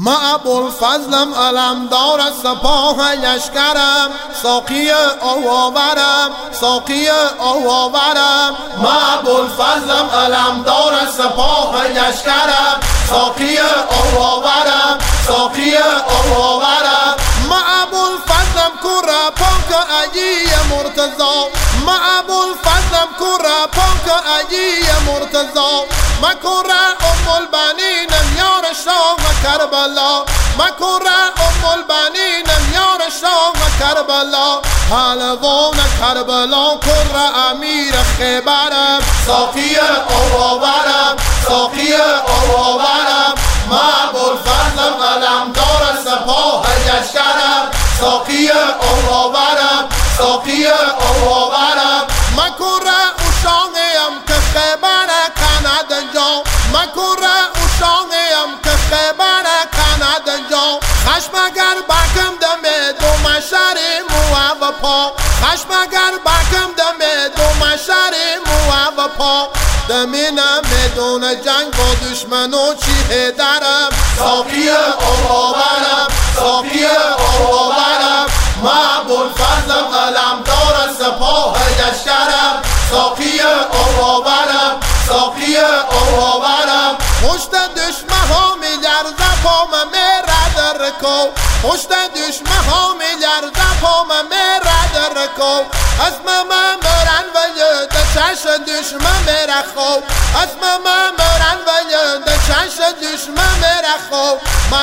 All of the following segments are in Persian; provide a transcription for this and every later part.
ما ابوالفضلم علمدار سپاه لشکرم، ساقی آواورم، ساقی آواورم. ما ابوالفضلم علمدار سپاه لشکرم، ساقی آواورم، ساقی آواورم. ما ابوالفضلم کره پاک علی مرتضی، ما ابوالفضلم کره پاک علی مرتضی. ما کره البنینم یار شاه کربلا، ما کره البنینم یار شاه کربلا. پهلوان کربلا کره امیر خیبرم، ساقی آواورم، ساقی آواورم. ما ابوالفضلم علمدار سپاه لشکرم، ساقی آواورم، ساقی آواورم. ما کره اوشاقیم که خیبر کند جا، ما کره اوشاقیم که خیبر کند جا. خشم اگر بکم دمه دو مشر مو و پا، خشم اگر بکم دمه دو مشر مو و پا. دمینم بدون جنگ با دشمن و چیه درم، ساقی آواورم، ساقی آواورم. ما ابوالفضلم علمدار سپاه لشکرم، ساقی آواورم، ساقی آواورم. پشت دشمن ها میلرزه پام میرد رکو، پشت دشمن ها میلرزه پام میرد رکو. از من مرن و یده چش دشمن میرخو، از من مرن و یده چش دشمن میرخو.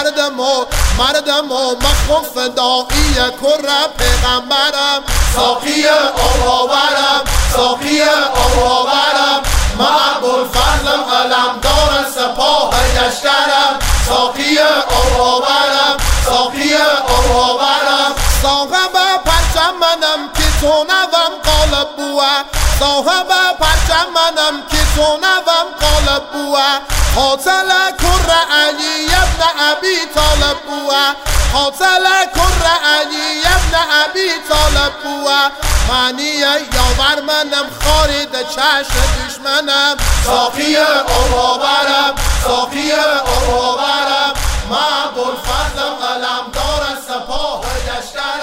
مردمو مخوف فدایی کره پیغمبرم، ساقی آواورم، ساقی آواورم. ما ابوالفضلم علمدار سپاه لشکرم، ساقی آواورم، ساقی آواورم. صاحب پرچم منم که تو نوم قالب بوه، صاحب پرچم منم که تو نوم قالب بوه. قاتل کره علی ابن ابی طالب بوه، قاتل کره علی ابن ابی طالب بوه. معنی یاور منم خارد چشم دشمنم، ساقی آواورم، ساقی آواورم. ما ابوالفضلم علمدار سپاه لشکرم.